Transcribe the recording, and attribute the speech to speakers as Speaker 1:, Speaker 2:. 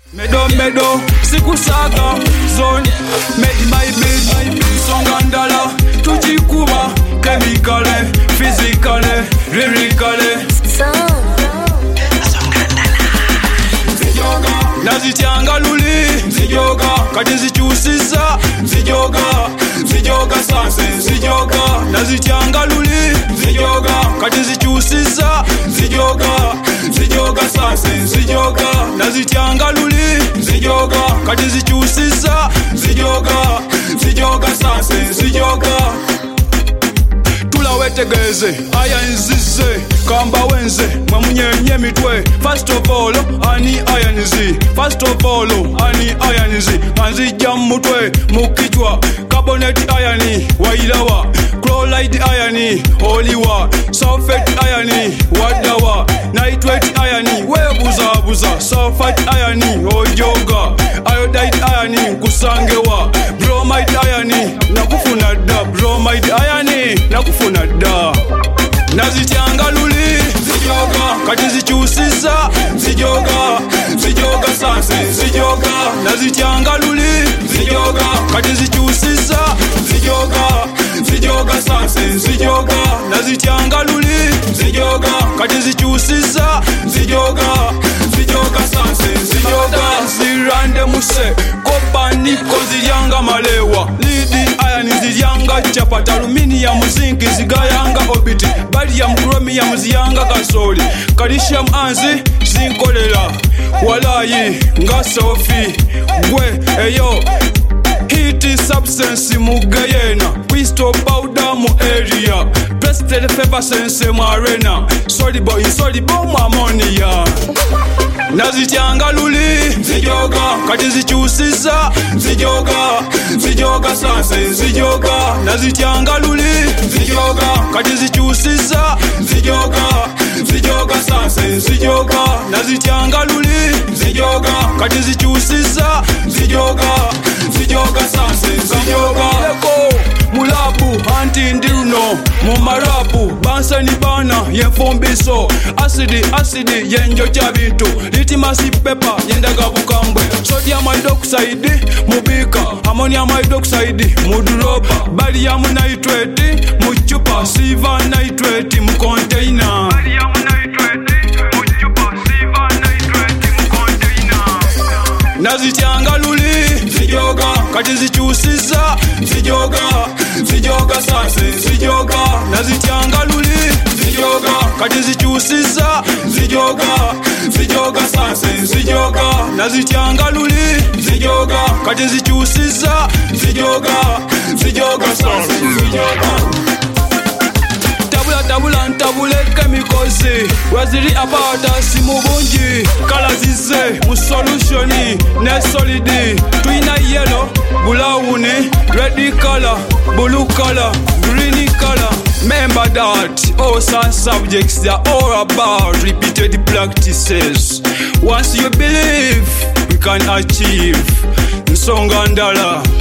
Speaker 1: Medo sikusaga zone made my bid songandala tujikuba chemically physically lyrically zijoga nazityanga luli zijoga kati zikyusiza zijoga sanse zijoga nazityanga luli zijoga kati zikyusiza zijoga sanse zijoga nazityanga luli zijoga kati zikyusiza zijoga sanse zijoga wetegeze aya nzize kamba wenze mwamunyenye mitwe first of all ani ayanizi manzija mutwe mukichwa carbonate ayani wailawa chloride ayani oliwa sulfate ayani wadawa nitrate ayani webuzabuza sulfate ayani ojoga iodide ayani kusangewa bromide ayani nakufuna da bromide ayani nakufuna da nazityanga luli zijoga kati zikyusiza zijoga sanse zijoga nazityanga luli zijoga kati zikyusiza zijoga sanse zijoga nazityanga luli zijoga kati zikyusiza zijoga sanse zijoga zirande muse kopani koziryanga malewa lidi ayani ziryanga chapata aluminium zinc zigayanga obiti barium chromium ziyanga kasoli calcium anzi zinkolera walayi nga sofi gwe eyo heat substance mugayena crystal powder mu area prestel effervescence mu arena insoluble mu ammonia nazityanga luli zijoga kati zikyusiza zijoga sanse zijoga nazityanga luli zijoga kati zikyusiza zijoga sanse zijoga nazityanga luli zijoga kati zikyusiza zijoga sanse zijoga mulabu anti ndiruno mumarabu bansani bana yenfumbiso asidi yenjokya bintu litmus paper yendaga bukambwe sodium hydroxide mubika ammonium hydroxide mudropa barium nitrate muchupa silver nitrate mu container nazityanga luli zijoga kati zikyusiza zijoga sanse zijoga nazityanga luli zijoga kati zikyusiza zijoga sanse zijoga nazityanga luli zijoga kati zikyusiza zijoga sanse zijoga tabula chemicals waziri apata simu bungi kala zize mu solution ne solid twina yellow brown red color blue color green color remember that all such subjects are all about repeated practices. Once you believe you can achieve nsonga ndala